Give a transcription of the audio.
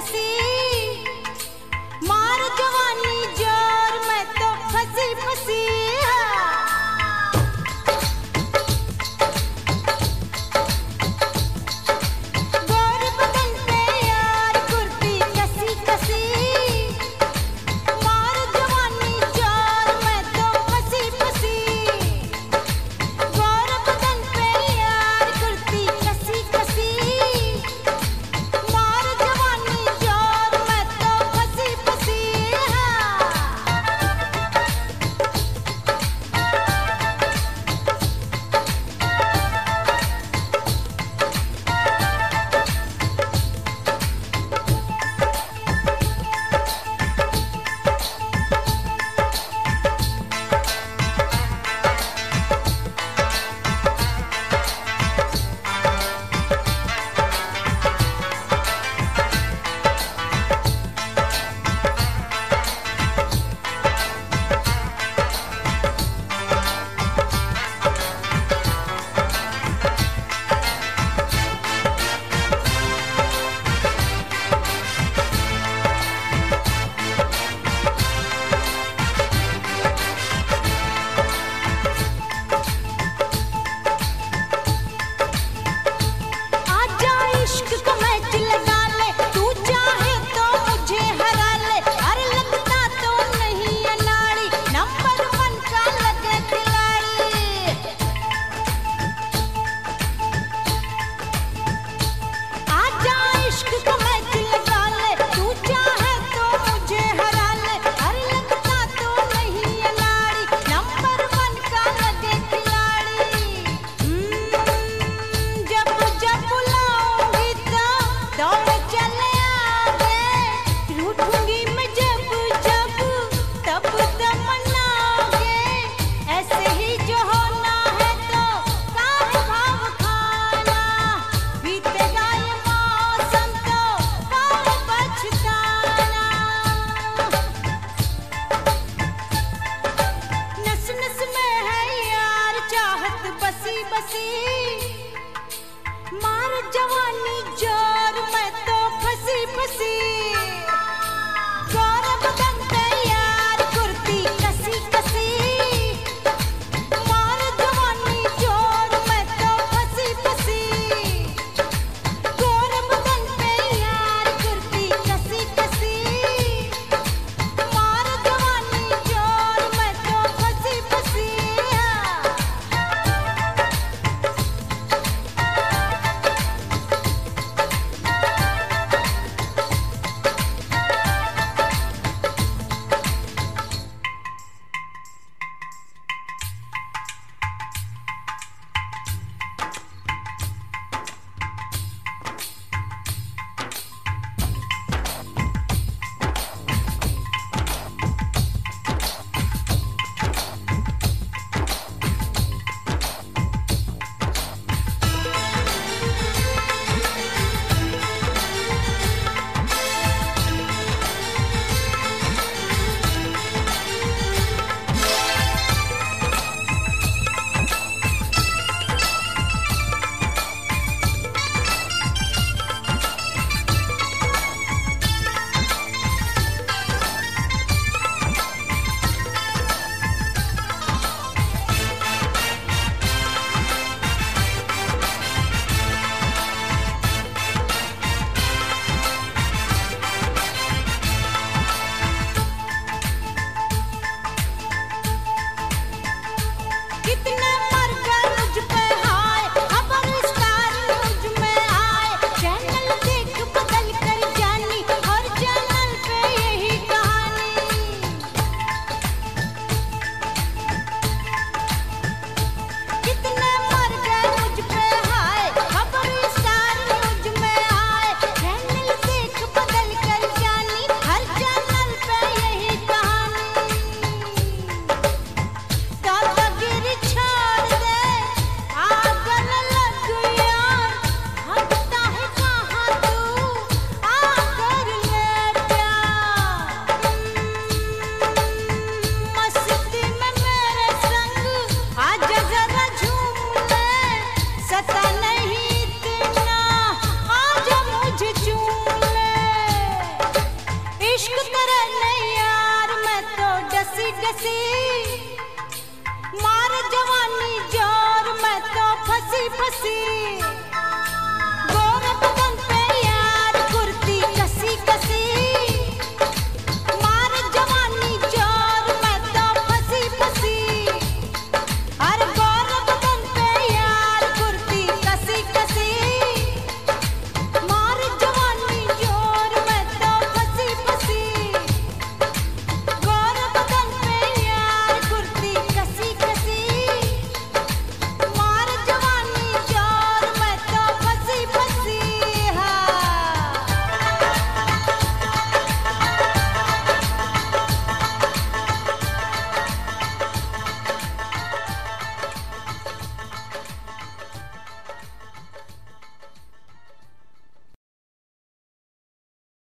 कसी मार जवानी जोर मैं तो फंसी फंसी गोर बदन पे यार कुर्ती कसी कसी मार जवानी जोर मैं तो फंसी फंसी गोर बदन पे यार कुर्ती कसी कसी मार जवानी जोर मैं तो फंसी फंसी आजा इश्क को मैच लगा ले तू चाहे तो मुझे हरा ले अरे लगता तो नहीं अनाड़ी नंबर 1 का लगे खिलाड़ी आजा इश्क को मैच लगा ले तू चाहे तो मुझे हरा ले अरे लगता तो नहीं अनाड़ी नंबर 1 का लगे खिलाड़ी जब जब बुलाऊंगी तो दौड़ चले आगे रूठूंगी मैं जब जब तब तमन्नाओगे ऐसे ही जो होना है तो काम भाव खाना बीतेगा ये मौसम तो काम पछताना नस नस में है यार चाहत बसी बसी मार जवानी जो